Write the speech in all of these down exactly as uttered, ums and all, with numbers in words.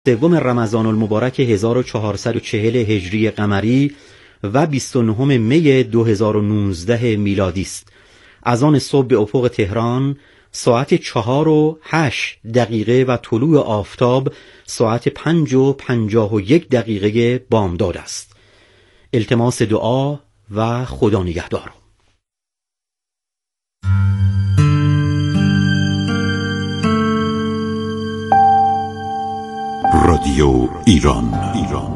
سوم رمضان المبارک هزار و چهارصد و چهل هجری قمری و بیست و نهم می دو هزار و نوزده میلادی است. از آن صبح به افق تهران ساعت چهار و هشت دقیقه و طلوع آفتاب ساعت پنج و پنجاه و یک دقیقه بامداد است. التماس دعا و خدا نگهدار. رادیو ایران ایران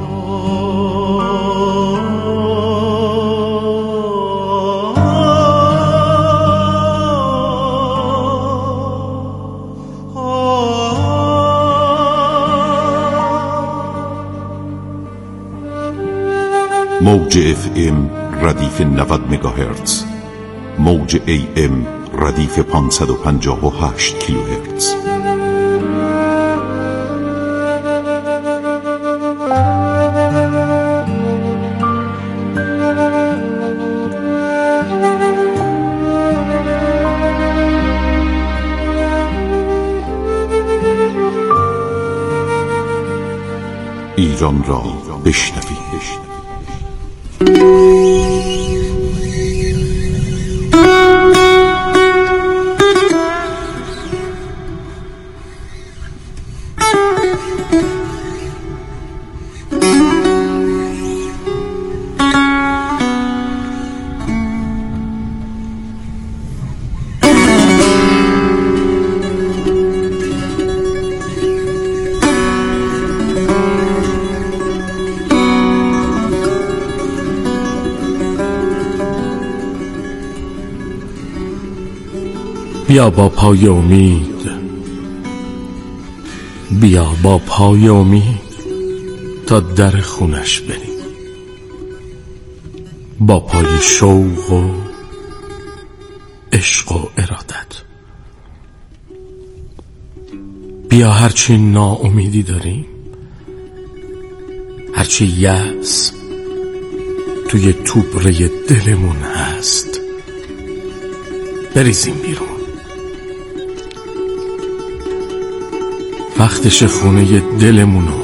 موج اف ام ردیف نود مگاهرتز، موج ای ام ردیف پانصد و پنجاه و هشت کیلوهرتز. ایران را بشنوید. بیا با پای امید، بیا با پای امید تا در خونش بریم، با پای شوق و عشق و ارادت. بیا هرچی ناامیدی داریم، هرچی یأس توی توبره دلمون هست بریزیم بیرون. وقتش خونه دلمونو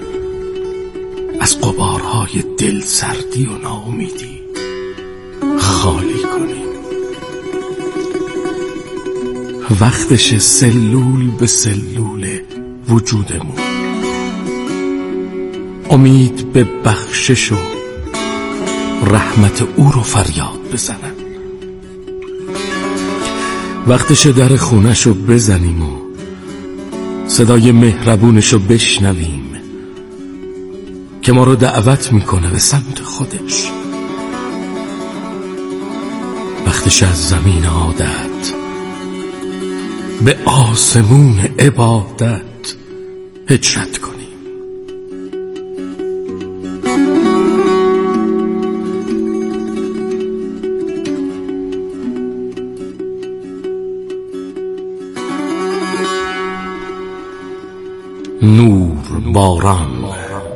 از غبارهای دل سردی و ناامیدی خالی کنیم. وقتش سلول به سلول وجودمون امید به بخشش و رحمت او رو فریاد بزنن. وقتش در خونه‌شو بزنیم و صدای مهربونشو بشنویم که ما رو دعوت میکنه به سمت خودش. وقتش از زمین عادت به آسمون عبادت هجرت کنیم. نور باران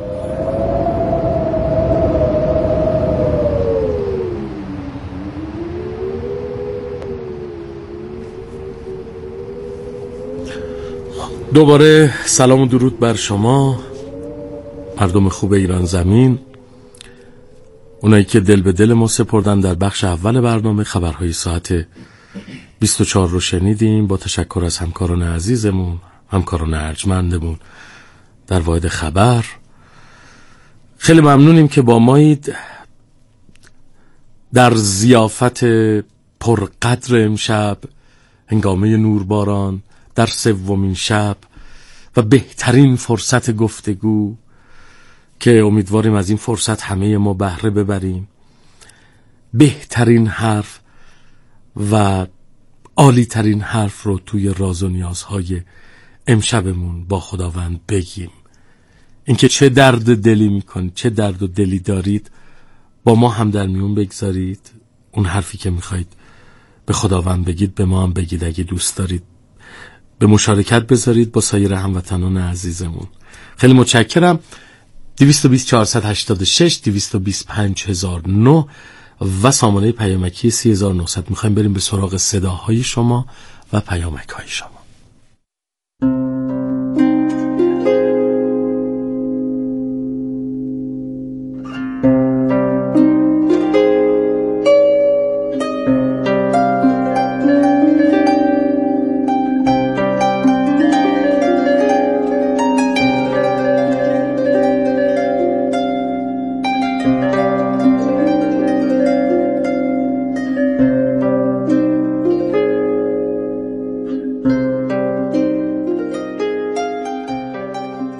دوباره سلام و درود بر شما مردم خوب ایران زمین، اونایی که دل به دل ما سپردن. در بخش اول برنامه خبرهای ساعت بیست و چهار رو شنیدیم با تشکر از همکاران عزیزمون، همکاران ارجمندمون در واحد خبر. خیلی ممنونیم که با مایید در ضیافت پرقدر امشب هنگامه نورباران، در سومین شب و بهترین فرصت گفتگو که امیدواریم از این فرصت همه ما بهره ببریم. بهترین حرف و عالی ترین حرف رو توی راز و نیازهای امشبمون با خداوند بگیم. اینکه چه درد دلی میکنید، چه درد و دلی دارید با ما هم در میون بگذارید. اون حرفی که میخواید به خداوند بگید به ما هم بگید. اگه دوست دارید به مشارکت بذارید با سایر هموطنان عزیزمون. خیلی متشکرم. دویست و بیست چهارصد و هشتاد و شش دویست و بیست پنج هزار و نه و سامانه پیامکی سی هزار و نهصد. میخوایم بریم به سراغ صداهای شما و پیامک های شما.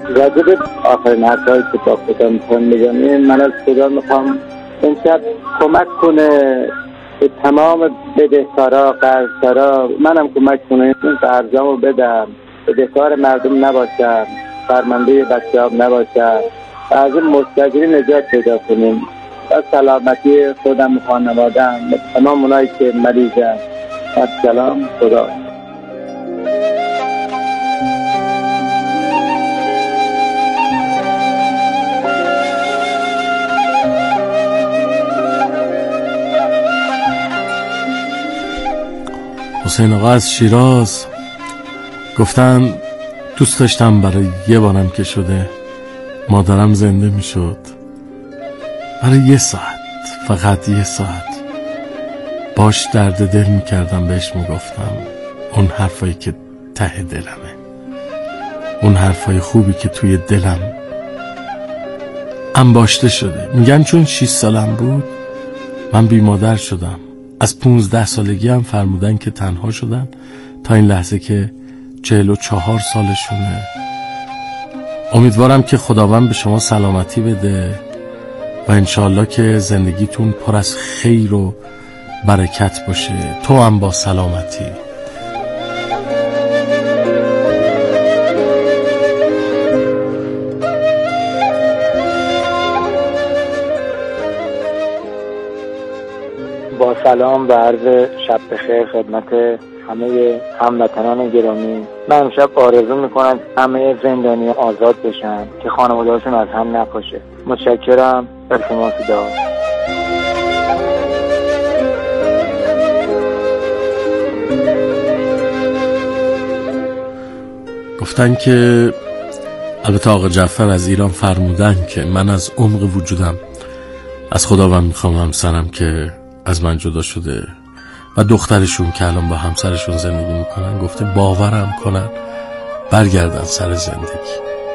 راجب آخرین حرفایی که با خدا میکنم بگم، من از خدا میخوام امشب کمک کنه به تمام بدهکارا، قرضدارا، منم کمک کنه این قرضامو بدم، بدهکار مردم نباشم، فرمانده بچه‌ها نباشم، از این مستاجری نجات پیدا کنیم. از سلامتی خودم و خانواده‌ام، تمام اونایی که مریضن. سلام، خدا. حسین آقا از شیراز گفتن دوست داشتم برای یه بارم که شده مادرم زنده می شد، برای یه ساعت، فقط یه ساعت باش درد دل می کردم، بهش می گفتم اون حرفایی که ته دلمه، اون حرفای خوبی که توی دلم انباشته شده. میگن چون شیش سالم بود من بی مادر شدم. از پونزده سالگی هم فرمودن که تنها شدن تا این لحظه که چهل و چهار سالشونه. امیدوارم که خداوند به شما سلامتی بده و انشالله که زندگیتون پر از خیر و برکت باشه، تو هم با سلامتی. با سلام و عرض شب بخیر خدمت همه هموطنان گرامی. من امشب آرزو میکنم همه زندانیان آزاد بشن که خانواده‌هاشون از هم نپاشه. متشکرم. التماس دعا. گفتن که البته آقا جعفر از ایران فرمودن که من از عمق وجودم از خداوند میخوام همسرم که از من جدا شده و دخترشون که الان با همسرشون زندگی میکنن، گفته باورم کنن برگردن سر زندگی.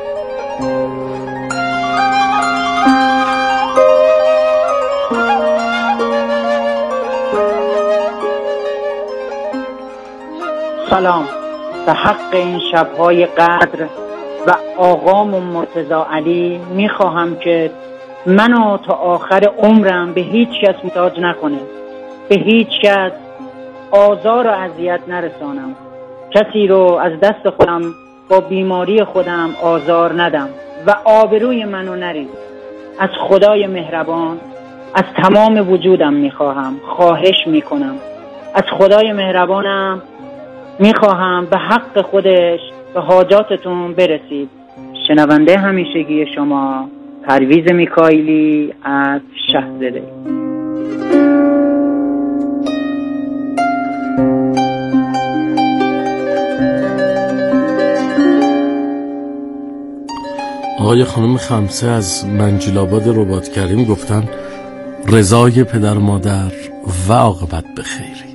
سلام. به حق این شبهای قدر و آقام مرتضی علی میخواهم که منو تا آخر عمرم به هیچ کس محتاج نکنه، به هیچ کس آزار و اذیت نرسانم، کسی رو از دست خودم با بیماری خودم آزار ندم و آبروی منو نریز. از خدای مهربان از تمام وجودم میخواهم، خواهش میکنم از خدای مهربانم میخواهم به حق خودش به حاجاتتون برسید. شنونده همیشگی شما پرویز میکائیلی از شهرزده. آقای خانم خمسه از منجیل آباد رباط کریم گفتن رضای پدر مادر و عاقبت به خیری.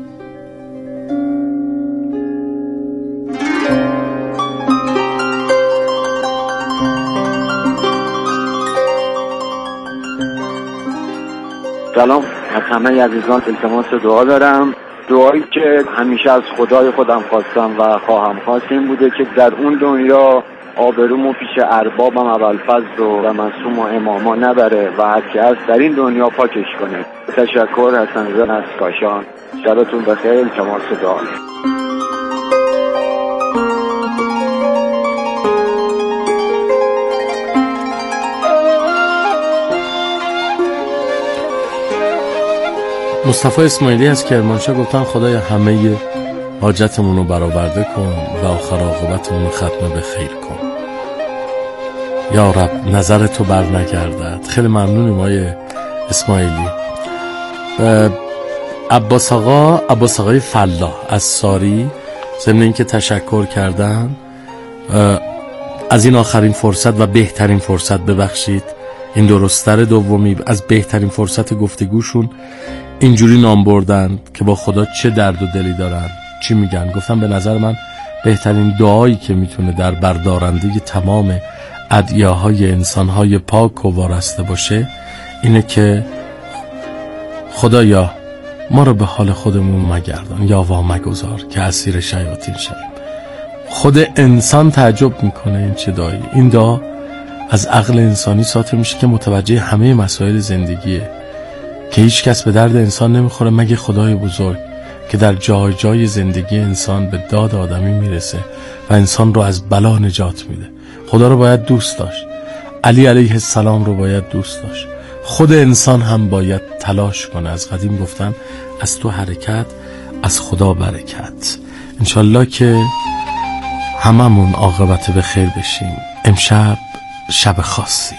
سلام. از همه عزیزان التماس دعا دارم. دعایی که همیشه از خدای خودم خواستم و خواهم خواست این بوده که در اون دنیا آبرومو پیش اربابم ابوالفضل و معصوم و اماما نبره و هرکی هست در این دنیا پاکش کنه. تشکر. حسن زن از کاشان. شبتون بخیر. التماس دعا. مصطفی اسماعیلی از کرمانشاه گفتن خدای همه حاجتمون رو برآورده کن و آخر عاقبتمون رو ختم به خیر کن. یا رب نظر تو بر نگردد. خیلی ممنونیم آقای اسماعیلی. عباس آقا عباس آقای فلاح از ساری ضمن اینکه تشکر کردن از این آخرین فرصت و بهترین فرصت، ببخشید این درستر دومی، از بهترین فرصت گفتگوشون اینجوری نام بردن که با خدا چه درد و دلی دارن. چی میگن؟ گفتم به نظر من بهترین دعایی که میتونه در بردارنده تمام ادعیاهای انسانهای پاک و وارسته باشه اینه که خدایا ما رو به حال خودمون مگردان یا وا مگذار که اسیر شیاطین شویم. خود انسان تعجب میکنه این چه دعایی. این دعا از عقل انسانی ساطع میشه که متوجه همه مسائل زندگیه، که هیچ کس به درد انسان نمیخوره مگه خدای بزرگ که در جای جای زندگی انسان به داد آدمی میرسه و انسان رو از بلا نجات میده. خدا رو باید دوست داشت، علی علیه السلام رو باید دوست داشت، خود انسان هم باید تلاش کنه. از قدیم گفتن از تو حرکت از خدا برکت. انشالله که هممون عاقبت به خیر بشیم. امشب شب خاصیه.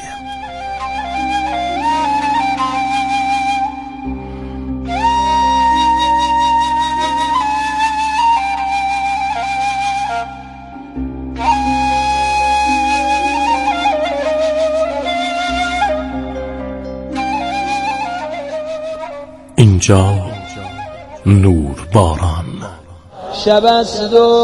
اینجا نور باران. شب است و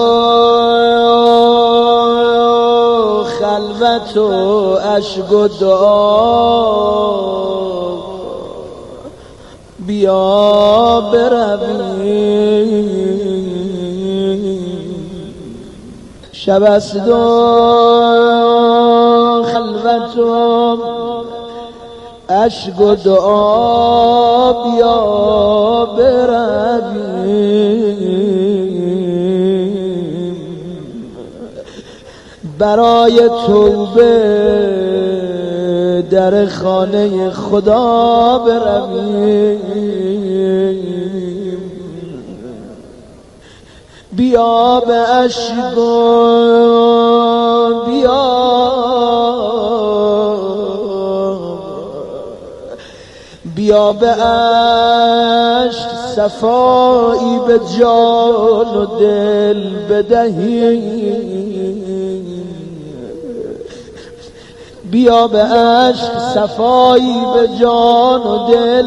خلوت و اشک و دعا، بیا برویم. شب است و خلوت و اشک و دعا، بیا برویم. برای توبه در خانه خدا برویم. بیا به اشک و بیا بیا به عشق صفایی به جان و دل بدهیم. بیا به عشق صفایی به جان و دل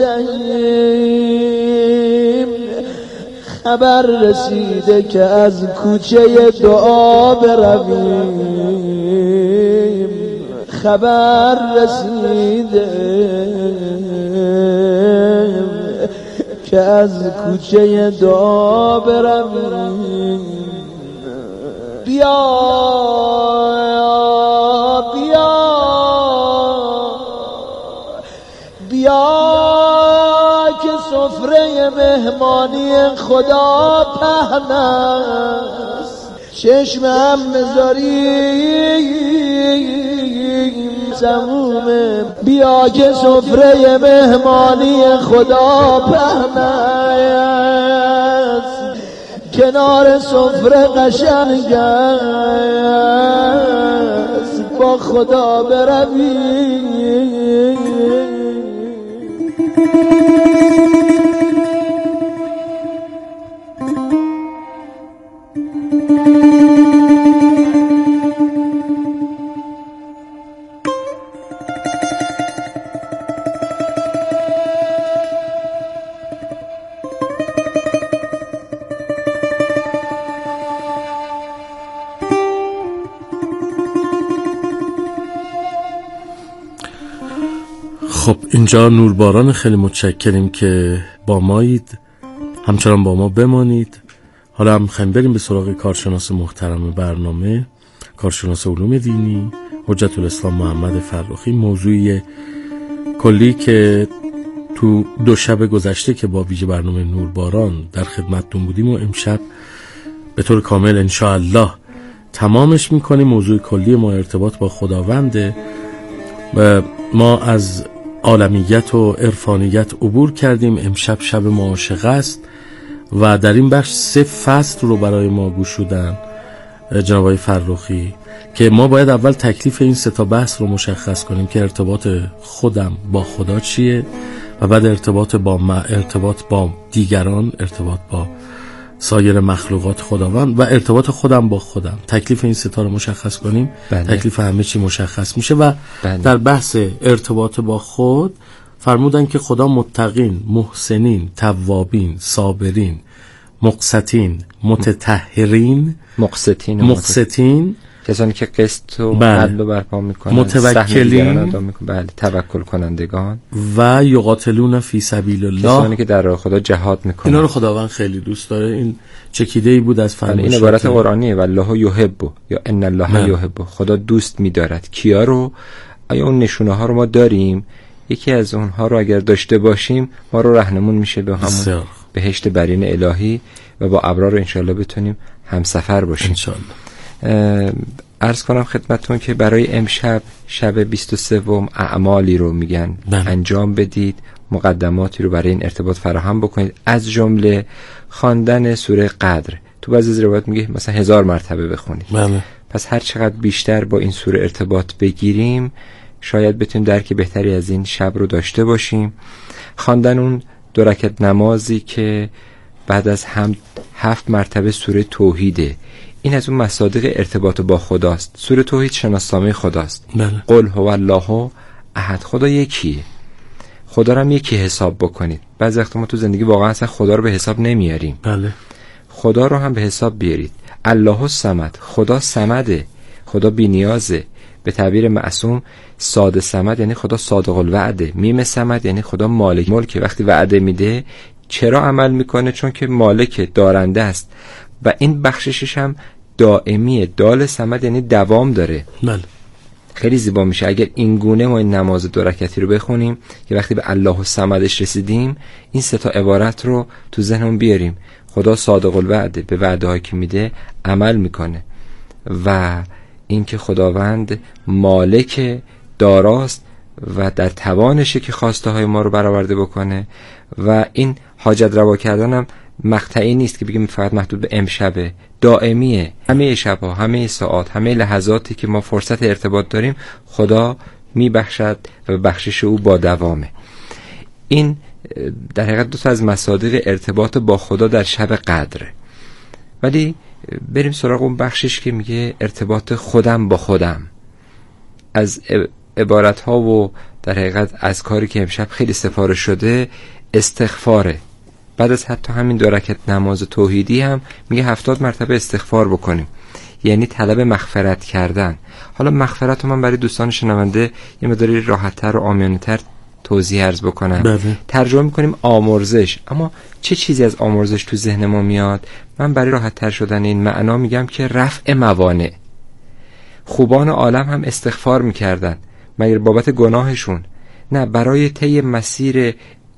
بدهیم. خبر رسیده که از کوچه دعا برویم. خبر رسیده که از کوچه دعا برویم. بیا بیا بیا که سفره مهمانی خدا پهن است. چشم هم بذاریم سمومه. بیا که سفره مهمانی خدا پهن است. کنار سفره قشنگ است. با خدا برویم. خب اینجا نورباران، خیلی متشکریم که با مایید، همچنان با ما بمانید. حالا هم خواهیم بریم به سراغ کارشناس محترم برنامه، کارشناس علوم دینی حجت الاسلام محمد فرخی. موضوعی کلی که تو دو شب گذشته که با ویژه برنامه نورباران در خدمتتون بودیم و امشب به طور کامل انشاءالله تمامش میکنیم. موضوع کلی ما ارتباط با خداونده و ما از عالمیت و عرفانیت عبور کردیم. امشب شب معاشقه است و در این بخش سه فصل رو برای ما گشودن جناب آقای فرخی که ما باید اول تکلیف این سه تا بحث رو مشخص کنیم که ارتباط خودم با خدا چیه و بعد ارتباط با ما، ارتباط با دیگران، ارتباط با سایر مخلوقات خداوند و ارتباط خودم با خودم. تکلیف این سه تا رو مشخص کنیم، بله. تکلیف همه چی مشخص میشه و بله. در بحث ارتباط با خود فرمودن که خدا متقین، محسنین، توابین، صابرین، مقسطین، متطهرین، مقسطین مقسطین کسانی که قسط و بله. عدل رو برپا میکنن، متوکلین، بله، توکل کنندگان و یقاتلون فی سبیل الله، کسانی که در راه خدا جهاد میکنن. اینا رو خداوند خیلی دوست داره. این چکیده ای بود از فرمایشات. این عبارت قرآنیه، والله یحب یا ان الله یحب، خدا دوست می‌دارد. کیا رو؟ آیا اون نشونه ها رو ما داریم؟ یکی از اونها رو اگر داشته باشیم ما رو راهنمون میشه به همون بهشت برین الهی و با ابرار انشالله بتونیم همسفر باشیم انشالله. عرض کنم خدمتون که برای امشب شب بیست و سوم اعمالی رو میگن بله. انجام بدید، مقدماتی رو برای این ارتباط فراهم بکنید، از جمله خواندن سوره قدر. تو بعضی از روایات میگه مثلا هزار مرتبه بخونید بله. پس هر چقدر بیشتر با این سوره ارتباط بگیریم شاید بتونیم درک بهتری از این شب رو داشته باشیم. خواندن اون دو رکعت نمازی که بعد از هم هفت مرتبه سوره توحیده، این از اون مصادیق ارتباط با خداست. سوره توحید شناسنامه خداست بله. قل هو الله احد، خدا یکیه، خدا رو هم یکی حساب بکنید. بعضی وقتا ما تو زندگی واقعا اصلا خدا رو به حساب نمیاریم بله. خدا رو هم به حساب بیارید. الله الصمد، خدا صمده، خدا بی‌نیازه. به تعبیر معصوم صاد صمد یعنی خدا صادق الوعده، میم صمد یعنی خدا مالک ملک، وقتی وعده میده چرا عمل میکنه؟ چون که مالک، دارنده است و این بخششش هم دائمیه. دال صمد یعنی دوام داره بله. خیلی زیبا میشه اگر این گونه ما این نماز دو رکعتی رو بخونیم که وقتی به الله و صمدش رسیدیم این سه تا عبارت رو تو ذهنمون بیاریم. خدا صادق الوعده، به وعده هایی که میده عمل میکنه و اینکه خداوند مالک، داراست و در توانشه که خواسته های ما رو برآورده بکنه. و این حاجت روا کردن هم مقطعی نیست که بگیم فقط محدود به امشبه، دائمیه. همه شبها، همه ساعات، همه لحظاتی که ما فرصت ارتباط داریم خدا میبخشد و بخشش او با دوامه. این در حقیقت دو تا از مصادیق ارتباط با خدا در شب قدره. ولی بریم سراغ اون بخشش که میگه ارتباط خودم با خودم. از عبارت ها و در حقیقت از کاری که امشب خیلی سفارش شده استغفاره. بعد از حتی همین دو رکعت نماز توحیدی هم میگه هفتاد مرتبه استغفار بکنیم، یعنی طلب مغفرت کردن. حالا مغفرت رو من برای دوستان شنونده یه مقداری راحت‌تر و عامیانه‌تر توضیح عرض بکنم بله. ترجمه میکنیم آمرزش. اما چه چیزی از آمرزش تو ذهن ما میاد؟ من برای راحت تر شدن این معنا میگم که رفع موانع. خوبان عالم هم استغفار میکردن مگر بابت گناهشون؟ نه، برای طی مسیر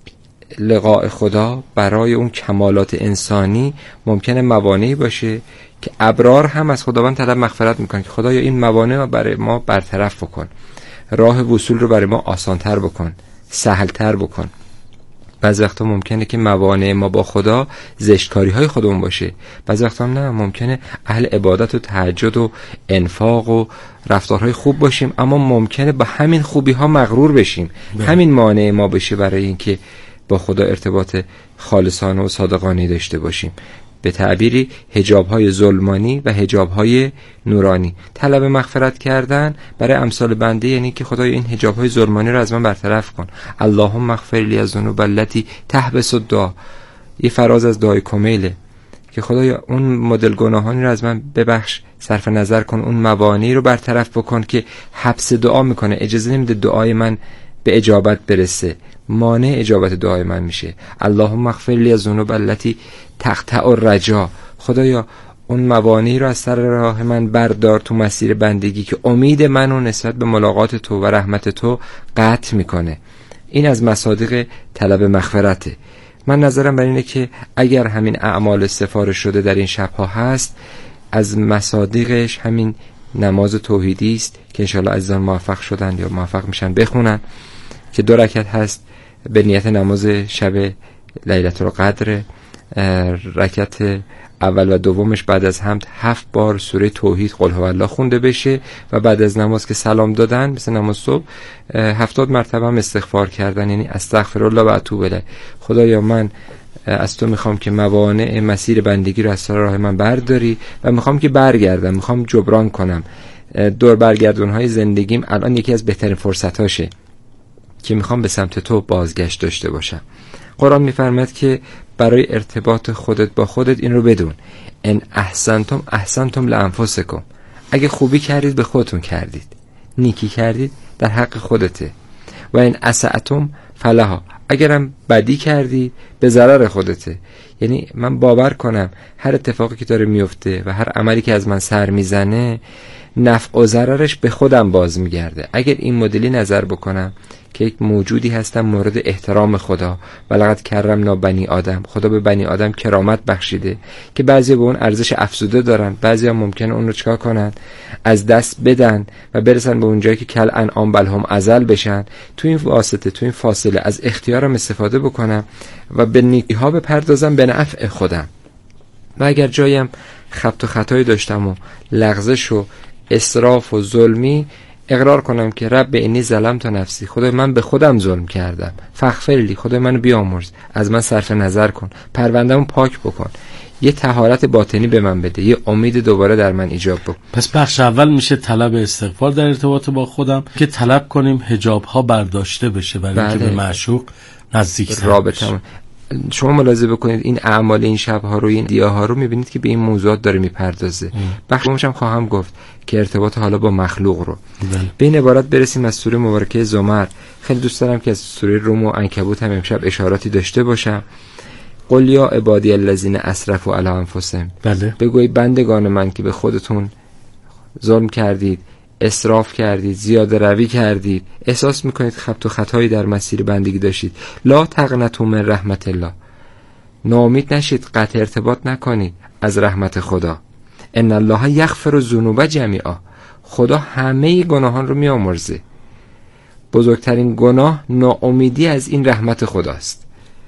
لقاء خدا، برای اون کمالات انسانی ممکنه موانعی باشه که ابرار هم از خداوند طلب مغفرت میکنن که خدایا این موانع رو برای ما برطرف بکن، راه وصول رو برای ما آسانتر بکن، سهلتر بکن. بعضی وقتا ممکنه که موانع ما با خدا زشتکاری های خودمون باشه، بعضی وقتا نه، ممکنه اهل عبادت و تهجد و انفاق و رفتارهای خوب باشیم اما ممکنه با همین خوبی ها مغرور بشیم ده. همین مانع ما بشه برای اینکه با خدا ارتباط خالصانه و صادقانه داشته باشیم. به تعبیری حجاب‌های ظلمانی و حجاب‌های نورانی. طلب مغفرت کردن برای امثال بنده یعنی که خدای این حجاب‌های ظلمانی رو از من برطرف کن. اللهم اغفر لی الذنوب التي تحبس الدعاء. یه فراز از دعای کمیله که خدایا اون مدل گناهانی رو از من ببخش، صرف نظر کن، اون موانعی رو برطرف بکن که حبس دعا میکنه، اجازه نمیده دعای من به اجابت برسه، مانع اجابت دعای من میشه. اللهم اغفر لی الذنوب التي تقطع الرجا. خدایا اون موانعی رو از سر راه من بردار تو مسیر بندگی که امید منو نسبت به ملاقات تو و رحمت تو قطع میکنه. این از مصادیق طلب مغفرته. من نظرم بر اینه که اگر همین اعمال سفارش شده در این شبها هست، از مصادیقش همین نماز توحیدی است که انشالله عزیزان موفق شدن یا موفق میشن بخونن، که دو رکعت هست به نیت نماز شب لیلة القدر. رکعت اول و دومش بعد از حمد هفت بار سوره توحید قل هو الله خونده بشه و بعد از نماز که سلام دادن مثل نماز صبح هفتاد مرتبه هم استغفار کردن، یعنی استغفرالله و اتوب الیه. خدایا من از تو میخوام که موانع مسیر بندگی رو از سر راه من برداری و میخوام که برگردم، میخوام جبران کنم. دور برگردون های زندگیم الان یکی از بهترین فرصت هاشه که میخوام به سمت تو بازگشت داشته باشم. قرآن میفرماید که برای ارتباط خودت با خودت این رو بدون، ان احسنتم احسنتم لانفسکم. اگه خوبی کردید به خودتون کردید، نیکی کردید در حق خودته. و این اسعتم فلها، اگرم بدی کردید به ضرر خودته. یعنی من باور کنم هر اتفاقی که داره میفته و هر عملی که از من سر میزنه نفع و ضررش به خودم باز میگرده. اگر این مدلی نظر بکنم که یک موجودی هستم مورد احترام خدا، ولقد کرمنا بنی آدم، خدا به بنی آدم کرامت بخشیده که بعضی به اون ارزش افزوده دارن، بعضی هم ممکنه اون رو چکار کنن؟ از دست بدن و برسن به اونجایی که کل انعام بل هم اضل بشن. تو این واسطه، تو این فاصله از اختیارم استفاده بکنم و به نیکی ها بپردازم به نفع خودم. و اگر جایم خبط و خطایی داشتم و لغزش و اسراف و ظلمی، اقرار کنم که رب انی ظلمت نفسی، خدای من به خودم ظلم کردم، فاغفر لی، خدای منو بیامرز، از من صرف نظر کن، پرونده‌مو پاک بکن، یه طهارت باطنی به من بده، یه امید دوباره در من ایجاب بکن. پس بخش اول میشه طلب استغفار در ارتباط با خودم که طلب کنیم حجاب ها برداشته بشه برای اینکه به معشوق نزدیک رابطه. شما ملاحظه بکنید این اعمال این شب‌ها رو، این دیاها رو می‌بینید که به این موضوعات داره میپردازه. بخش دومش هم خواهم گفت که ارتباط حالا با مخلوق رو. بله. به این عبارت برسیم از سوره مبارکه زمر. خیلی دوست دارم که از سوره روم و عنکبوت هم امشب اشاراتی داشته باشم. قل یا عبادی الذین اسرفوا علی انفسهم، بله. بگویید بندگان من که به خودتون ظلم کردید، اسراف کردید، زیاده روی کردید، احساس میکنید خبط و خطایی در مسیر بندگی داشتید، لا تقنطوا من رحمت الله، ناامید نشید، قطع ارتباط نکنید از رحمت خدا. ان الله یغفر الذنوب جمیعا، خدا همه گناهان رو میامرزه. بزرگترین گناه ناامیدی از این رحمت خداست.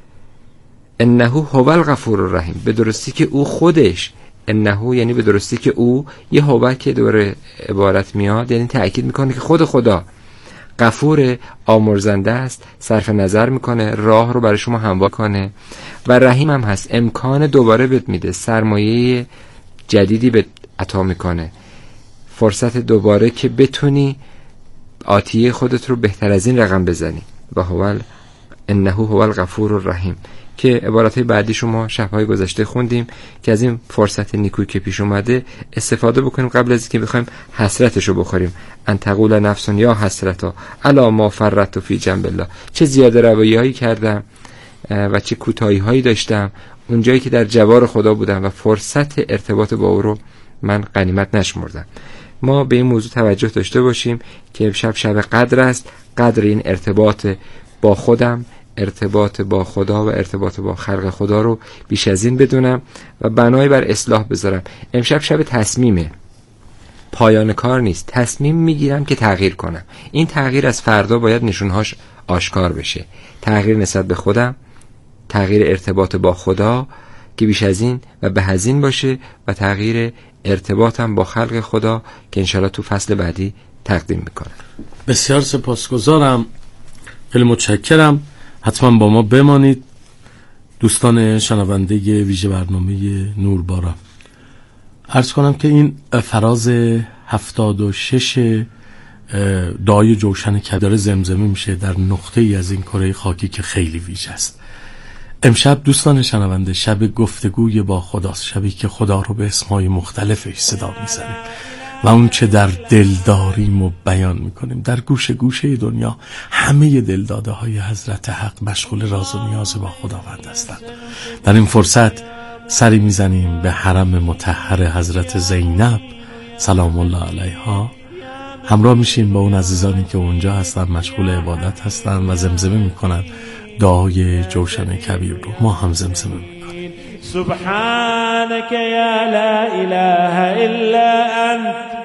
انه هو الغفور الرحیم، به درستی که او خودش، انه یعنی به درستی که او، یه هو که دوره عبارت میاد یعنی تأکید میکنه که خود خدا غفور، آمرزنده است، صرف نظر میکنه، راه رو برای شما هموار کنه و رحیم هم هست، امکان دوباره بهت میده، سرمایه جدیدی بهت عطا میکنه، فرصت دوباره که بتونی آتیه خودت رو بهتر از این رقم بزنی. و هو انه هو الغفور الرحیم که عبارتهای بعدی شما شب‌های گذشته خوندیم که از این فرصت نیکویی که پیش اومده استفاده بکنیم قبل از اینکه بخوایم حسرتشو بخوریم. ان تقول نفس یا حسرتا الا ما فرطت فی جنب الله، چه زیاده رویی‌هایی کردم و چه کوتاهی‌هایی داشتم اونجایی که در جوار خدا بودم و فرصت ارتباط با او رو من غنیمت نشمردم. ما به این موضوع توجه داشته باشیم که شب شب قدر است. قدر این ارتباط با خودم، ارتباط با خدا و ارتباط با خلق خدا رو بیش از این بدونم و بنای بر اصلاح بذارم. امشب شب تصمیمه، پایان کار نیست. تصمیم میگیرم که تغییر کنم. این تغییر از فردا باید نشونهاش آشکار بشه. تغییر نسبت به خودم، تغییر ارتباط با خدا که بیش از این و به هزین باشه و تغییر ارتباطم با خلق خدا که انشالله تو فصل بعدی تقدیم میکنم. بسیار سپاسگزارم، خیلی متشکرم. حتما با ما بمانید دوستان شنونده ویژه برنامه نورباران. عرض کنم که این فراز هفتاد و شش دعای جوشن که داره زمزمه میشه در نقطه ای از این کره خاکی که خیلی ویژه است. امشب دوستان شنونده شب گفتگوی با خداست، شبی که خدا رو به اسمای مختلفش صدا میزنه و اون چه در دل داریم و بیان میکنیم. در گوشه گوشه دنیا همه دلداده های حضرت حق مشغول راز و نیاز با خداوند هستند. در این فرصت سری میزنیم به حرم مطهر حضرت زینب سلام الله علیها، همراه میشیم با اون عزیزانی که اونجا هستن مشغول عبادت هستن و زمزمه میکنن دعای جوشن کبیر رو. ما هم زمزمه میکنیم. سبحانك یا لا اله الا انت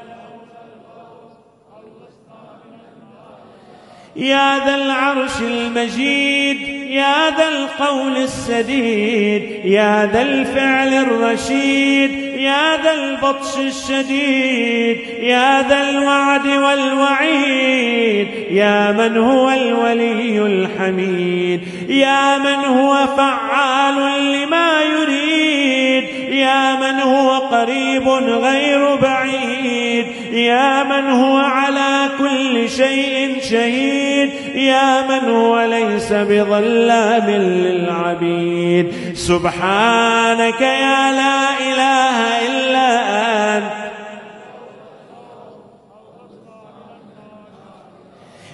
يا ذا العرش المجيد يا ذا القول السديد يا ذا الفعل الرشيد يا ذا البطش الشديد يا ذا الوعد والوعيد يا من هو الولي الحميد يا من هو فعال لما يريد يا من هو قريب غير بعيد يا من هو على كل شيء شهيد يا من هو ليس بظلام للعبيد سبحانك يا لا إله إلا أنت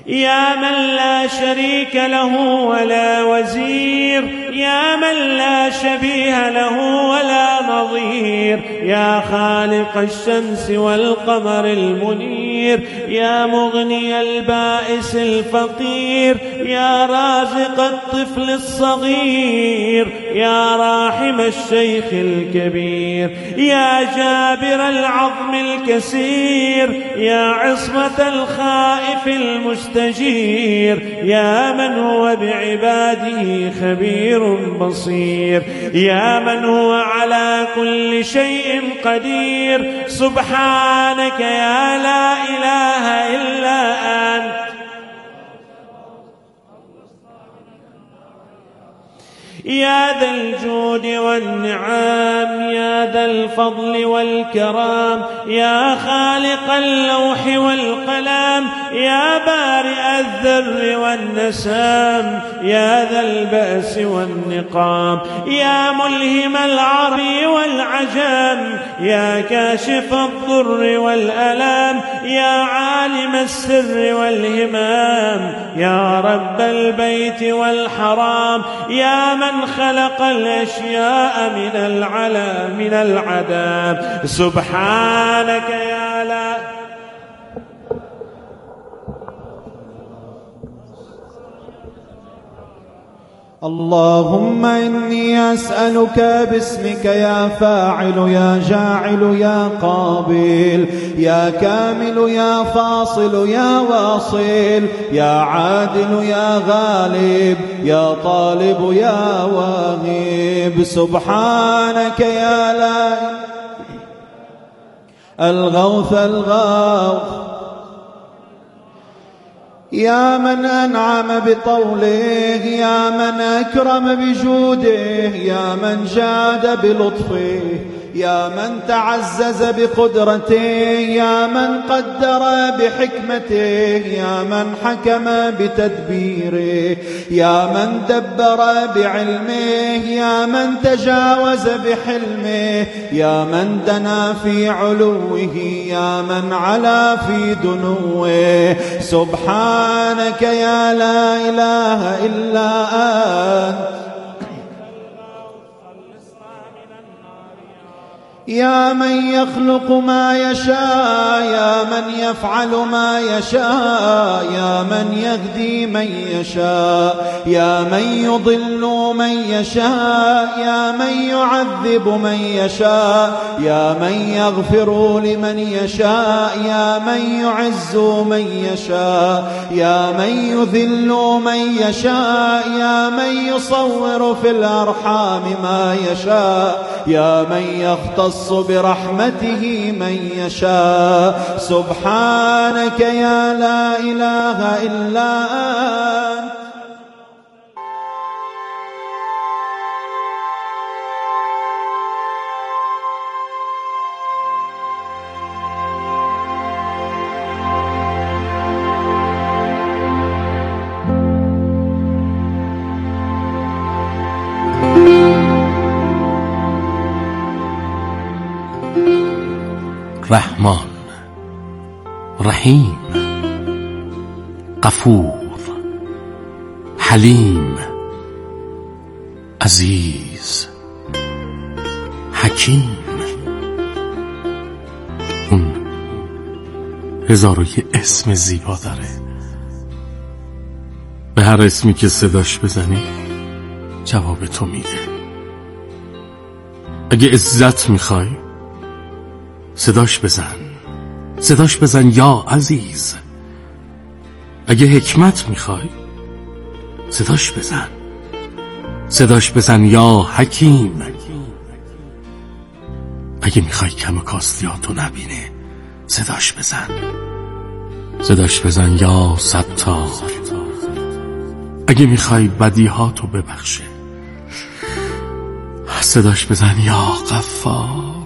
يا من لا شريك له ولا وزير، يا من لا شبيه له ولا نظير، يا خالق الشمس والقمر المنير، يا مغني البائس الفقير، يا رازق الطفل الصغير، يا راحم الشيخ الكبير، يا جابر العظم الكسير، يا عصمة الخائف المستجير، يا من هو بعباده خبير بصير، يا من هو على كل شيء قدير. سبحانك يا لا إله إلا أنت، يا ذا الجود والنعام، يا ذا الفضل والكرام، يا خالق اللوح والقلم، يا بارئ الذر والنسام، يا ذا البأس والنقام، يا ملهم العرب والعجم، يا كاشف الضر والألام، يا عالم السر والهمام، يا رب البيت والحرام، يا من خلق الأشياء من العلا من العدم. سبحانك يا لا اللهم إني أسألك باسمك يا فاعل يا جاعل يا قابل يا كامل يا فاصل يا واصل يا عادل يا غالب يا طالب يا واهب. سبحانك يا لا الغوث الغوث، يا من أنعم بطوله، يا من أكرم بجوده، يا من جاد بلطفه، يا من تعزز بقدرته، يا من قدر بحكمته، يا من حكم بتدبيره، يا من دبر بعلمه، يا من تجاوز بحلمه، يا من دنا في علوه، يا من علا في دنوه. سبحانك يا لا إله إلا أنت، يا من يخلق ما يشاء، يا من يفعل ما يشاء، يا من يهدي من يشاء، يا من يضل من يشاء، يا من يعذب من يشاء، يا من يغفر لمن يشاء، يا من يعز من يشاء، يا من يذل من يشاء، يا من يصور في الأرحام ما يشاء، يا من يختص برحمته من يشاء. سبحانك يا لا إله إلا أنت، رحمان، رحیم، غفور، حلیم، عزیز، حکیم. اون هزار و یه اسم زیبا داره. به هر اسمی که صداش بزنی جواب تو میده. اگه عزت میخوای صداش بزن، صداش بزن یا عزیز. اگه حکمت میخوای صداش بزن، صداش بزن یا حکیم. اگه میخوای کم کاستیاتو نبینه صداش بزن، صداش بزن یا ستار. اگه میخوای بدیهاتو ببخشه صداش بزن یا غفار.